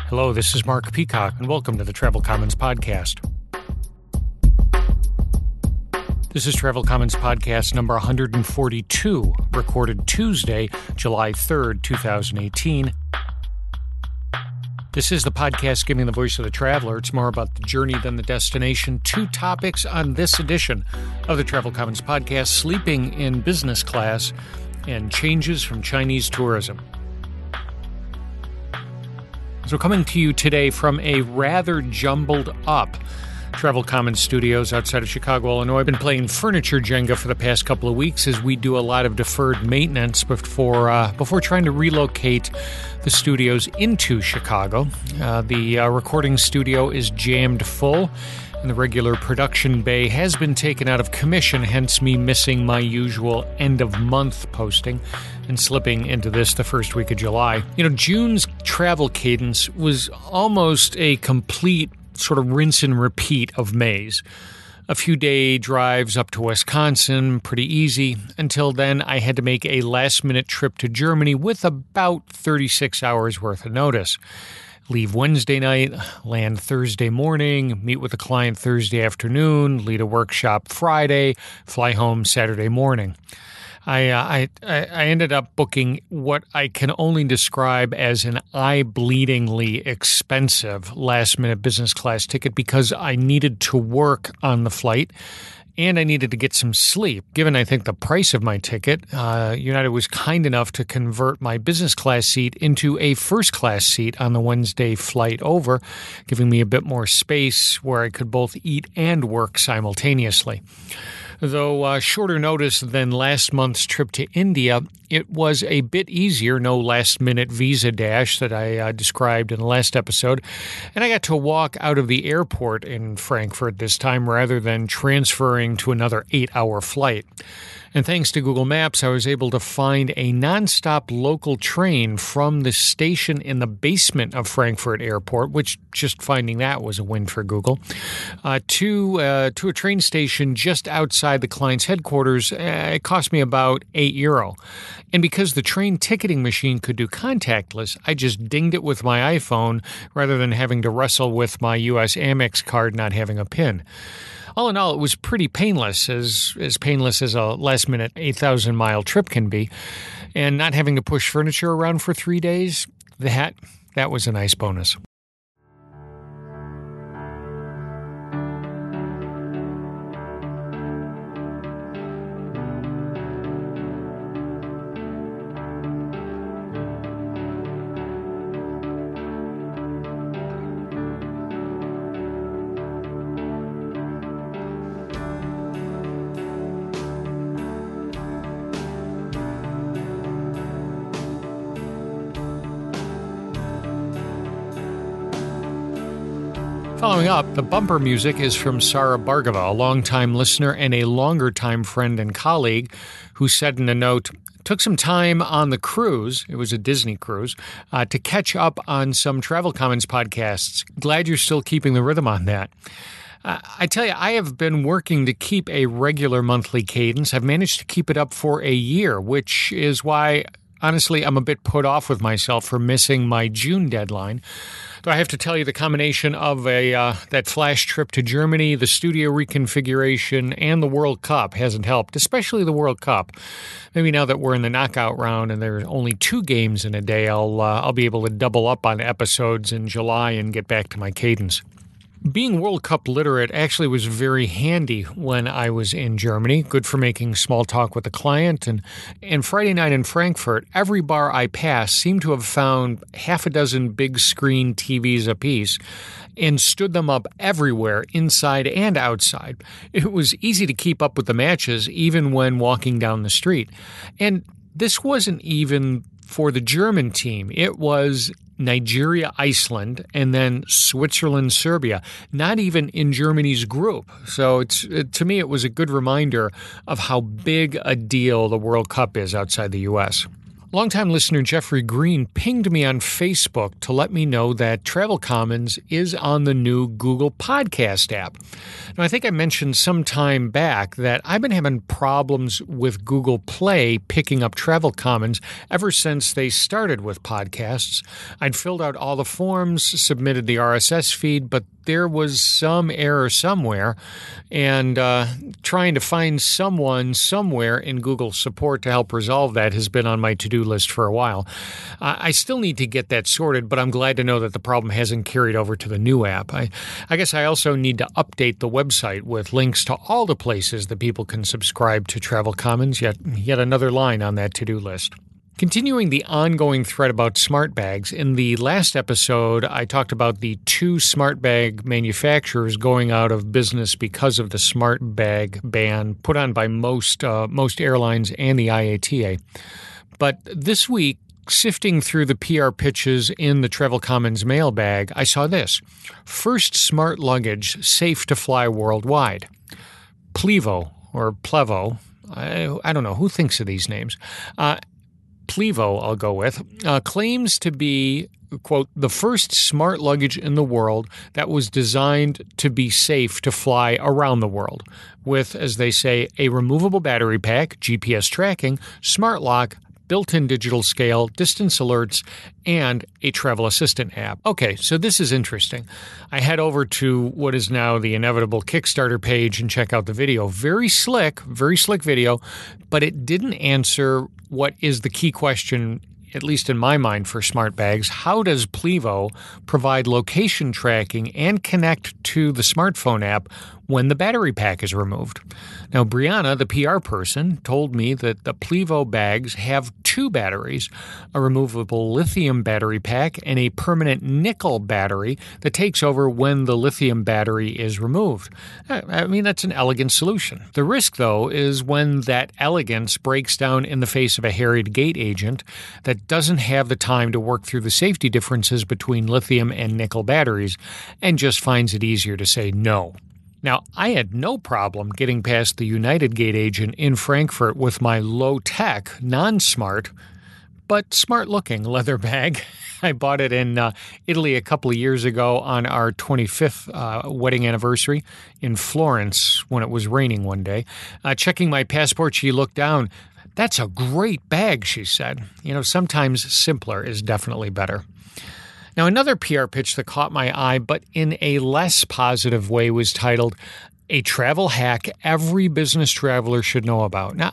Hello, this is Mark Peacock, and welcome to the Travel Commons Podcast. This is Travel Commons Podcast number 142, recorded Tuesday, July 3rd, 2018. This is the podcast giving the voice of the traveler. It's more about the journey than the destination. Two topics on this edition of the Travel Commons Podcast: sleeping in business class and changes from Chinese tourism. So coming to you today from a rather jumbled up Travel Commons studios outside of Chicago, Illinois. I've been playing furniture Jenga for the past couple of weeks as we do a lot of deferred maintenance before trying to relocate the studios into Chicago. The recording studio is jammed full, and the regular production bay has been taken out of commission, hence me missing my usual end-of-month posting and slipping into this the first week of July. June's travel cadence was almost a complete sort of rinse and repeat of May's. A few day drives up to Wisconsin, pretty easy. Until then, I had to make a last-minute trip to Germany with about 36 hours worth of notice. Leave Wednesday night, land Thursday morning, meet with a client Thursday afternoon, lead a workshop Friday, fly home Saturday morning. I ended up booking what I can only describe as an eye-bleedingly expensive last-minute business class ticket because I needed to work on the flight and I needed to get some sleep. Given, I think, the price of my ticket, United was kind enough to convert my business class seat into a first class seat on the Wednesday flight over, giving me a bit more space where I could both eat and work simultaneously. Though shorter notice than last month's trip to India, it was a bit easier, no last-minute visa dash that I described in the last episode, and I got to walk out of the airport in Frankfurt this time rather than transferring to another 8-hour flight. And thanks to Google Maps, I was able to find a nonstop local train from the station in the basement of Frankfurt Airport, which just finding that was a win for Google, to a train station just outside the client's headquarters. It cost me about €8. And because the train ticketing machine could do contactless, I just dinged it with my iPhone rather than having to wrestle with my U.S. Amex card not having a PIN. All in all, it was pretty painless, as painless as a last-minute 8,000-mile trip can be. And not having to push furniture around for 3 days, that was a nice bonus. Following up, the bumper music is from Sarah Bhargava, a longtime listener and a longer-time friend and colleague, who said in a note, took some time on the cruise, it was a Disney cruise, to catch up on some Travel Commons podcasts. Glad you're still keeping the rhythm on that. I tell you, I have been working to keep a regular monthly cadence. I've managed to keep it up for a year, which is why, honestly, I'm a bit put off with myself for missing my June deadline. Though I have to tell you, the combination of that flash trip to Germany, the studio reconfiguration, and the World Cup hasn't helped, especially the World Cup. Maybe now that we're in the knockout round and there are only 2 games in a day, I'll be able to double up on episodes in July and get back to my cadence. Being World Cup literate actually was very handy when I was in Germany, good for making small talk with a client. And Friday night in Frankfurt, every bar I passed seemed to have found half a dozen big screen TVs apiece and stood them up everywhere, inside and outside. It was easy to keep up with the matches, even when walking down the street. And this wasn't even for the German team. It was Nigeria, Iceland, and then Switzerland, Serbia, not even in Germany's group. So to me, it was a good reminder of how big a deal the World Cup is outside the U.S. Longtime listener Jeffrey Green pinged me on Facebook to let me know that Travel Commons is on the new Google Podcast app. Now, I think I mentioned some time back that I've been having problems with Google Play picking up Travel Commons ever since they started with podcasts. I'd filled out all the forms, submitted the RSS feed, but there was some error somewhere, and trying to find someone somewhere in Google support to help resolve that has been on my to-do list for a while. I still need to get that sorted, but I'm glad to know that the problem hasn't carried over to the new app. I guess I also need to update the website with links to all the places that people can subscribe to Travel Commons, yet another line on that to-do list. Continuing the ongoing thread about smart bags, in the last episode, I talked about the 2 smart bag manufacturers going out of business because of the smart bag ban put on by most airlines and the IATA. But this week, sifting through the PR pitches in the Travel Commons mailbag, I saw this: first smart luggage safe to fly worldwide. Plevo, or Plevo, I don't know, who thinks of these names? Plevo, I'll go with, claims to be, quote, the first smart luggage in the world that was designed to be safe to fly around the world, with, as they say, a removable battery pack, GPS tracking, smart lock, built-in digital scale, distance alerts, and a travel assistant app. Okay, so this is interesting. I head over to what is now the inevitable Kickstarter page and check out the video. Very slick video, but it didn't answer what is the key question, at least in my mind, for smart bags. How does Plevo provide location tracking and connect to the smartphone app when the battery pack is removed? Now, Brianna, the PR person, told me that the Plevo bags have 2 batteries, a removable lithium battery pack and a permanent nickel battery that takes over when the lithium battery is removed. I mean, that's an elegant solution. The risk, though, is when that elegance breaks down in the face of a harried gate agent that doesn't have the time to work through the safety differences between lithium and nickel batteries and just finds it easier to say no. Now, I had no problem getting past the United gate agent in Frankfurt with my low-tech, non-smart, but smart-looking leather bag. I bought it in Italy a couple of years ago on our 25th wedding anniversary in Florence when it was raining one day. Checking my passport, she looked down. "That's a great bag," she said. You know, sometimes simpler is definitely better. Now, another PR pitch that caught my eye, but in a less positive way, was titled, "A Travel Hack Every Business Traveler Should Know About." Now,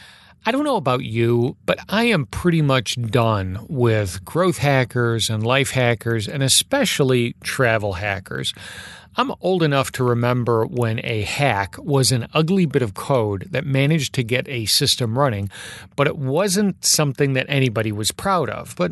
I don't know about you, but I am pretty much done with growth hackers and life hackers, and especially travel hackers. I'm old enough to remember when a hack was an ugly bit of code that managed to get a system running, but it wasn't something that anybody was proud of. But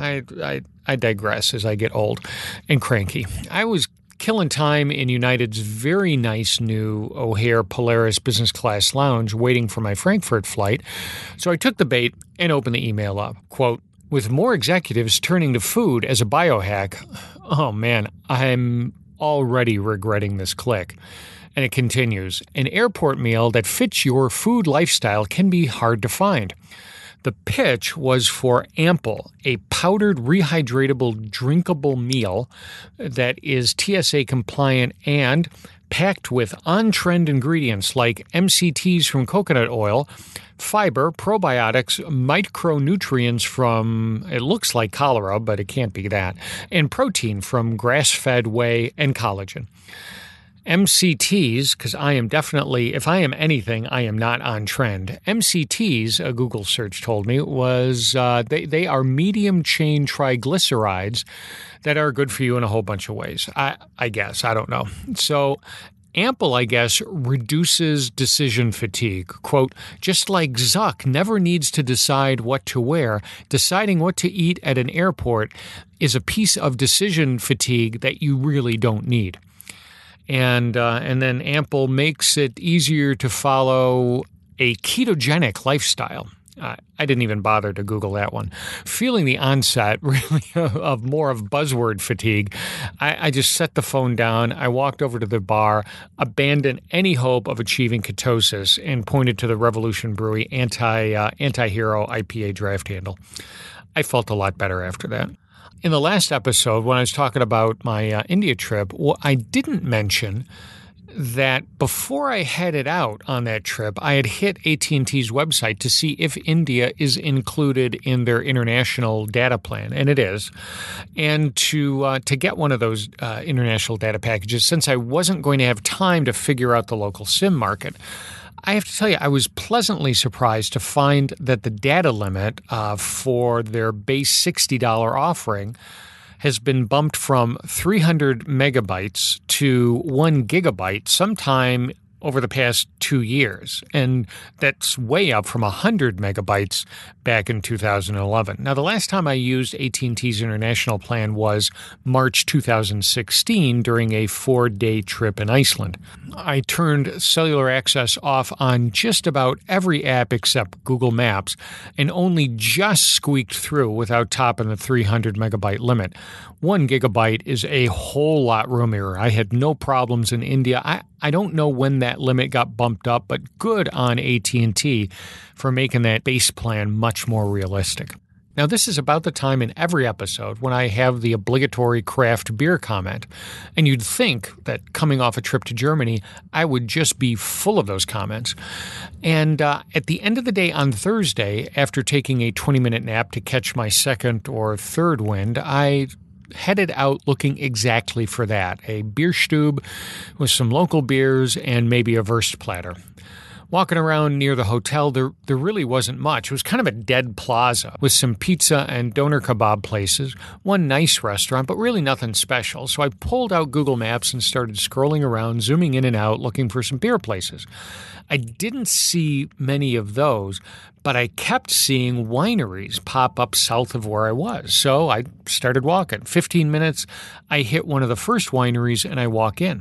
I digress as I get old and cranky. I was killing time in United's very nice new O'Hare Polaris business class lounge waiting for my Frankfurt flight, so I took the bait and opened the email up. Quote, "With more executives turning to food as a biohack," oh man, I'm already regretting this click. And it continues, "An airport meal that fits your food lifestyle can be hard to find." The pitch was for Ample, a powdered rehydratable drinkable meal that is TSA compliant and packed with on-trend ingredients like MCTs from coconut oil, fiber, probiotics, micronutrients from, it looks like cholera, but it can't be that, and protein from grass-fed whey and collagen. MCTs, because I am definitely, if I am anything, I am not on trend. MCTs, a Google search told me, was they are medium-chain triglycerides that are good for you in a whole bunch of ways. I guess. I don't know. So Ample, I guess, reduces decision fatigue. Quote, "Just like Zuck never needs to decide what to wear, deciding what to eat at an airport is a piece of decision fatigue that you really don't need." And then Ample makes it easier to follow a ketogenic lifestyle. I didn't even bother to Google that one. Feeling the onset really of more of buzzword fatigue, I just set the phone down. I walked over to the bar, abandoned any hope of achieving ketosis, and pointed to the Revolution Brewery Anti-Hero IPA draft handle. I felt a lot better after that. In the last episode, when I was talking about my India trip, I didn't mention that before I headed out on that trip, I had hit AT&T's website to see if India is included in their international data plan, and it is. And to get one of those international data packages, since I wasn't going to have time to figure out the local SIM market, I have to tell you, I was pleasantly surprised to find that the data limit for their base $60 offering has been bumped from 300 megabytes to 1 gigabyte sometime over the past 2 years. And that's way up from 100 megabytes back in 2011. Now, the last time I used AT&T's international plan was March 2016 during a 4-day trip in Iceland. I turned cellular access off on just about every app except Google Maps and only just squeaked through without topping the 300 megabyte limit. 1 gigabyte is a whole lot roomier. I had no problems in India. I don't know when that limit got bumped up, but good on AT&T for making that base plan much more realistic. Now, this is about the time in every episode when I have the obligatory craft beer comment. And you'd think that coming off a trip to Germany, I would just be full of those comments. And at the end of the day on Thursday, after taking a 20-minute nap to catch my second or third wind, I headed out looking exactly for that, a Bierstube with some local beers and maybe a Wurst platter. Walking around near the hotel, there really wasn't much. It was kind of a dead plaza with some pizza and doner kebab places, one nice restaurant, but really nothing special. So I pulled out Google Maps and started scrolling around, zooming in and out, looking for some beer places. I didn't see many of those, but I kept seeing wineries pop up south of where I was. So I started walking. 15 minutes, I hit one of the first wineries and I walk in.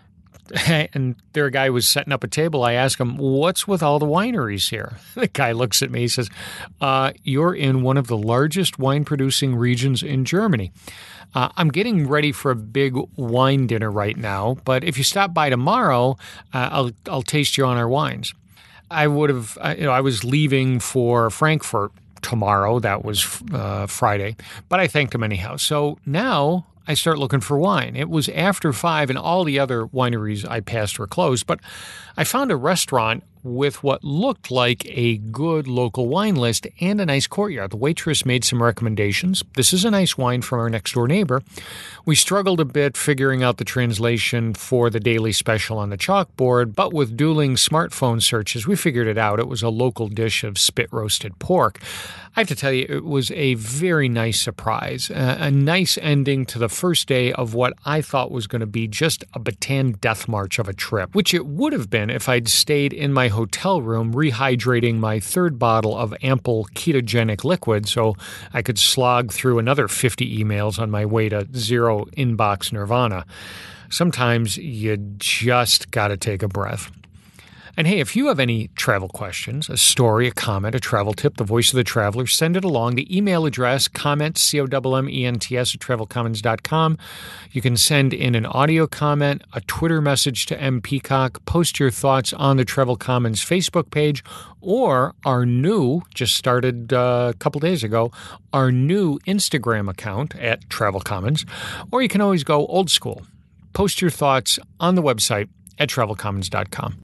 And there a guy was setting up a table. I asked him, what's with all the wineries here? The guy looks at me, he says, you're in one of the largest wine-producing regions in Germany. I'm getting ready for a big wine dinner right now, but if you stop by tomorrow, I'll taste you on our wines. I was leaving for Frankfurt tomorrow. That was Friday, but I thanked him anyhow. So now I start looking for wine. It was after 5 and all the other wineries I passed were closed, but I found a restaurant with what looked like a good local wine list and a nice courtyard. The waitress made some recommendations. This is a nice wine from our next door neighbor. We struggled a bit figuring out the translation for the daily special on the chalkboard, but with dueling smartphone searches, we figured it out. It was a local dish of spit-roasted pork. I have to tell you, it was a very nice surprise, a nice ending to the first day of what I thought was going to be just a Bataan death march of a trip, which it would have been if I'd stayed in my hotel room rehydrating my third bottle of ample ketogenic liquid so I could slog through another 50 emails on my way to zero inbox nirvana. Sometimes you just got to take a breath. And hey, if you have any travel questions, a story, a comment, a travel tip, the voice of the traveler, send it along. The email address, comments, COMMENTS @travelcommons.com. You can send in an audio comment, a Twitter message to M. Peacock, post your thoughts on the Travel Commons Facebook page, or our new, just started a couple days ago, our new Instagram account at Travel Commons. Or you can always go old school. Post your thoughts on the website at travelcommons.com.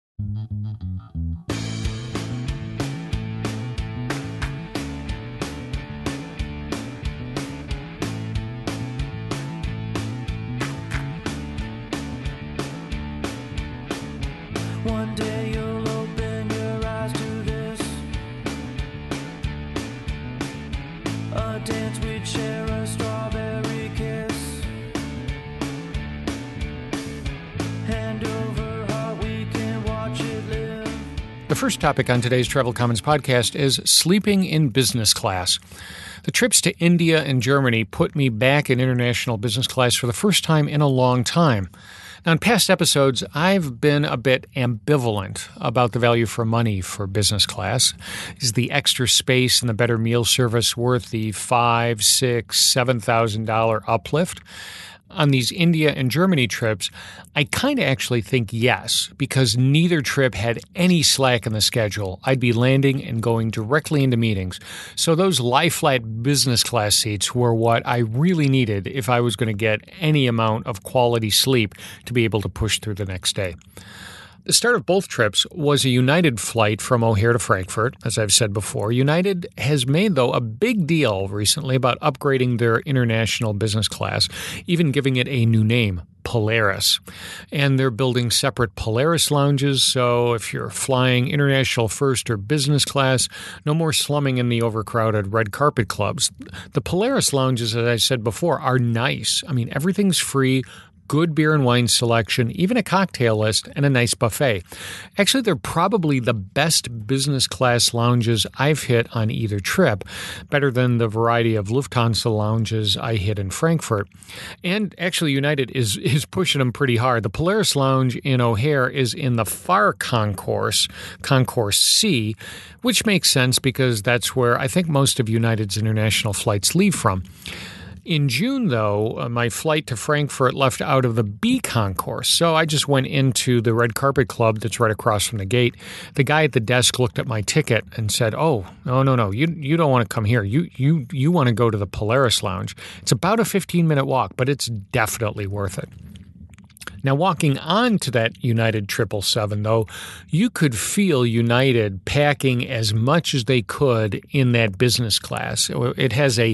One day you'll open your eyes to this, a dance we'd share, a strawberry kiss, hand over heart we can watch it live. The first topic on today's Travel Commons podcast is sleeping in business class. The trips to India and Germany put me back in international business class for the first time in a long time. Now, in past episodes, I've been a bit ambivalent about the value for money for business class. Is the extra space and the better meal service worth the $5,000, $6,000, $7,000 uplift? On these India and Germany trips, I kind of actually think yes, because neither trip had any slack in the schedule. I'd be landing and going directly into meetings. So those lie-flat business class seats were what I really needed if I was going to get any amount of quality sleep to be able to push through the next day. The start of both trips was a United flight from O'Hare to Frankfurt, as I've said before. United has made, though, a big deal recently about upgrading their international business class, even giving it a new name, Polaris. And they're building separate Polaris lounges, so if you're flying international first or business class, no more slumming in the overcrowded red carpet clubs. The Polaris lounges, as I said before, are nice. I mean, everything's free. Good beer and wine selection, even a cocktail list, and a nice buffet. Actually, they're probably the best business class lounges I've hit on either trip, better than the variety of Lufthansa lounges I hit in Frankfurt. And actually, United is pushing them pretty hard. The Polaris Lounge in O'Hare is in the far concourse, Concourse C, which makes sense because that's where I think most of United's international flights leave from. In June, though, my flight to Frankfurt left out of the B concourse, so I just went into the red carpet club that's right across from the gate. The guy at the desk looked at my ticket and said, "Oh, no, you don't want to come here. You want to go to the Polaris Lounge. It's about a 15-minute walk, but it's definitely worth it." Now, walking on to that United 777, though, you could feel United packing as much as they could in that business class. It has a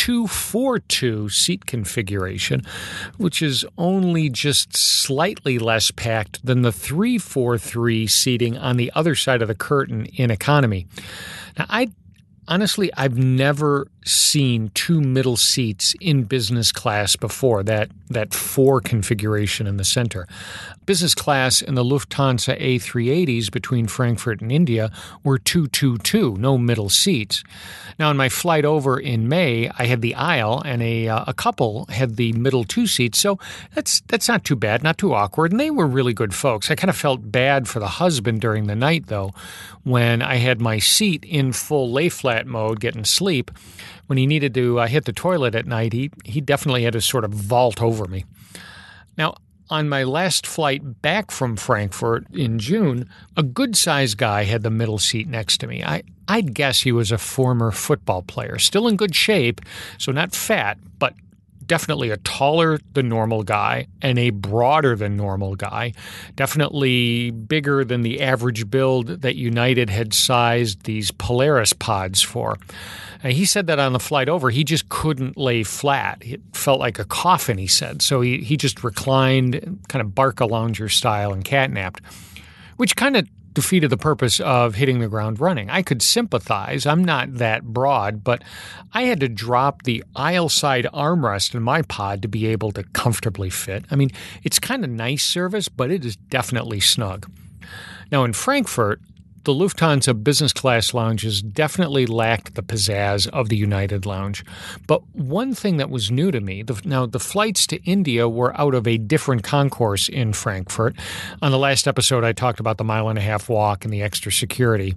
242 seat configuration, which is only just slightly less packed than the 343 seating on the other side of the curtain in economy. Now, Honestly, I've never seen two middle seats in business class before, that 4 configuration in the center. Business class in the Lufthansa A380s between Frankfurt and India were 222, no middle seats. Now, on my flight over in May, I had the aisle, and a couple had the middle 2 seats, so that's not too bad, not too awkward, and they were really good folks. I kind of felt bad for the husband during the night, though, when I had my seat in full lay-flat mode, getting sleep. When he needed to hit the toilet at night, he definitely had to sort of vault over me. Now, on my last flight back from Frankfurt in June, a good-sized guy had the middle seat next to me. I'd guess he was a former football player, still in good shape, so not fat, but definitely a taller than normal guy and a broader than normal guy, definitely bigger than the average build that United had sized these Polaris pods for. He said that on the flight over, he just couldn't lay flat. It felt like a coffin, he said. So he just reclined, kind of Barca-lounger style, and catnapped, which kind of defeated the purpose of hitting the ground running. I could sympathize. I'm not that broad, but I had to drop the aisle side armrest in my pod to be able to comfortably fit. I mean, it's kind of nice service, but it is definitely snug. Now, in Frankfurt, the Lufthansa business class lounges definitely lacked the pizzazz of the United lounge. But one thing that was new to me, the flights to India were out of a different concourse in Frankfurt. On the last episode, I talked about the 1.5-mile walk and the extra security.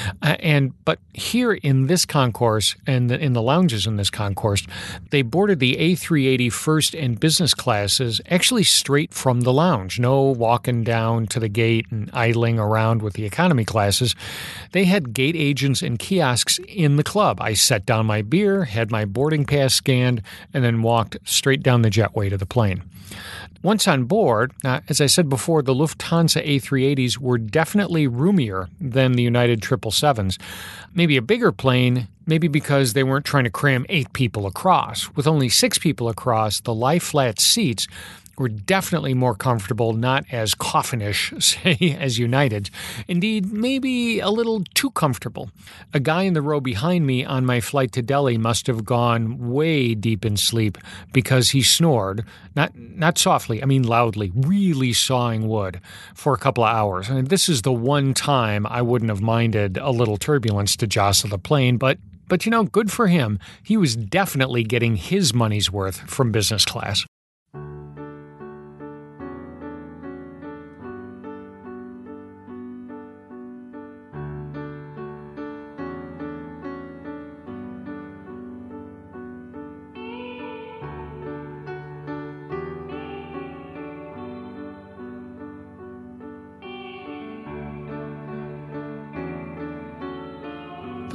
But here in this concourse and in the lounges in this concourse, they boarded the A380 first and business classes actually straight from the lounge. No walking down to the gate and idling around with the economy classes. They had gate agents and kiosks in the club. I set down my beer, had my boarding pass scanned, and then walked straight down the jetway to the plane. Once on board, as I said before, the Lufthansa A380s were definitely roomier than the United 777s. Maybe a bigger plane, maybe because they weren't trying to cram 8 people across. With only 6 people across, the lie-flat seats were definitely more comfortable, not as coffinish, say, as United. Indeed, maybe a little too comfortable. A guy in the row behind me on my flight to Delhi must have gone way deep in sleep because he snored, not softly, I mean loudly, really sawing wood for a couple of hours. I mean, this is the one time I wouldn't have minded a little turbulence to jostle the plane, but good for him. He was definitely getting his money's worth from business class.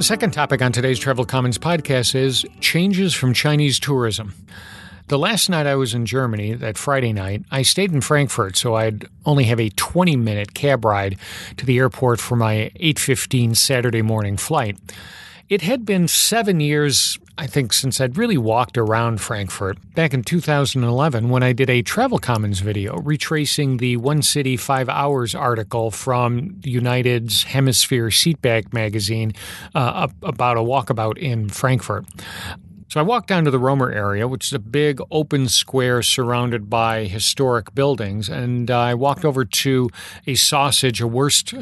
The second topic on today's Travel Commons podcast is changes from Chinese tourism. The last night I was in Germany, that Friday night, I stayed in Frankfurt, so I'd only have a 20-minute cab ride to the airport for my 8:15 Saturday morning flight. It had been 7 years, I think, since I'd really walked around Frankfurt, back in 2011 when I did a Travel Commons video retracing the One City 5 Hours article from United's Hemisphere Seatback magazine about a walkabout in Frankfurt. So I walked down to the Romer area, which is a big open square surrounded by historic buildings, and I walked over to a Wurst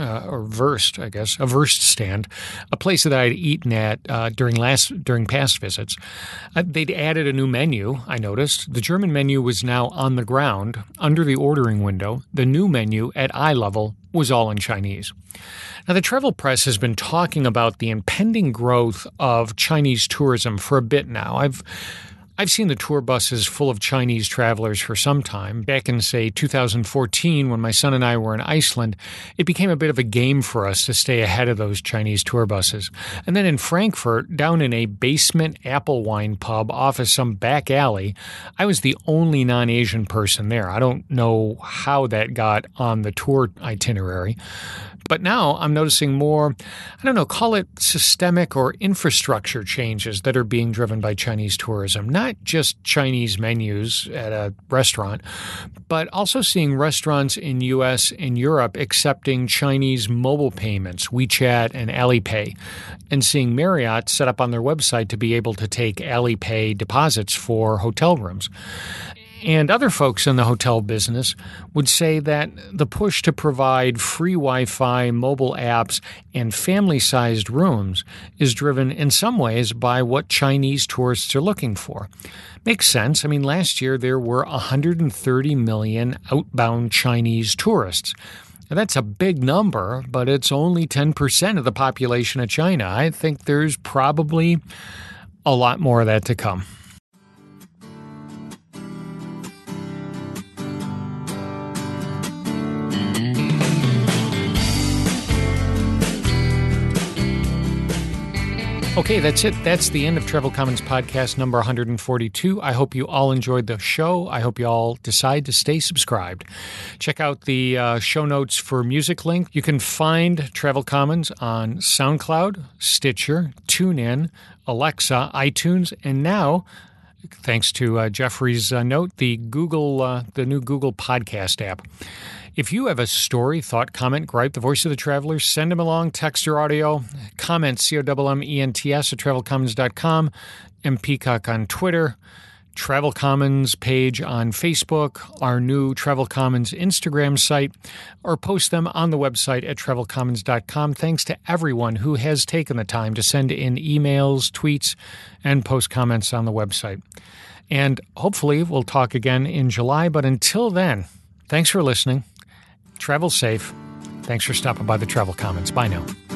stand, a place that I'd eaten at during past visits. They'd added a new menu, I noticed. The German menu was now on the ground, under the ordering window. The new menu at eye level was all in Chinese. Now, the travel press has been talking about the impending growth of Chinese tourism for a bit now. I've seen the tour buses full of Chinese travelers for some time. Back in, say, 2014, when my son and I were in Iceland, it became a bit of a game for us to stay ahead of those Chinese tour buses. And then in Frankfurt, down in a basement apple wine pub off of some back alley, I was the only non-Asian person there. I don't know how that got on the tour itinerary. But now I'm noticing more, call it systemic or infrastructure changes that are being driven by Chinese tourism. Not just Chinese menus at a restaurant, but also seeing restaurants in U.S. and Europe accepting Chinese mobile payments, WeChat and Alipay, and seeing Marriott set up on their website to be able to take Alipay deposits for hotel rooms. And other folks in the hotel business would say that the push to provide free Wi-Fi, mobile apps, and family-sized rooms is driven in some ways by what Chinese tourists are looking for. Makes sense. I mean, last year there were 130 million outbound Chinese tourists. Now, that's a big number, but it's only 10% of the population of China. I think there's probably a lot more of that to come. Okay, that's it. That's the end of Travel Commons podcast number 142. I hope you all enjoyed the show. I hope you all decide to stay subscribed. Check out the show notes for music link. You can find Travel Commons on SoundCloud, Stitcher, TuneIn, Alexa, iTunes, and now, thanks to Jeffrey's note, the new Google Podcast app. If you have a story, thought, comment, gripe, the voice of the traveler, send them along, text or audio, comment, COMMENTS at travelcommons.com, mpeacock on Twitter, Travel Commons page on Facebook, our new Travel Commons Instagram site, or post them on the website at travelcommons.com. Thanks to everyone who has taken the time to send in emails, tweets, and post comments on the website. And hopefully we'll talk again in July, but until then, thanks for listening. Travel safe. Thanks for stopping by the Travel Commons. Bye now.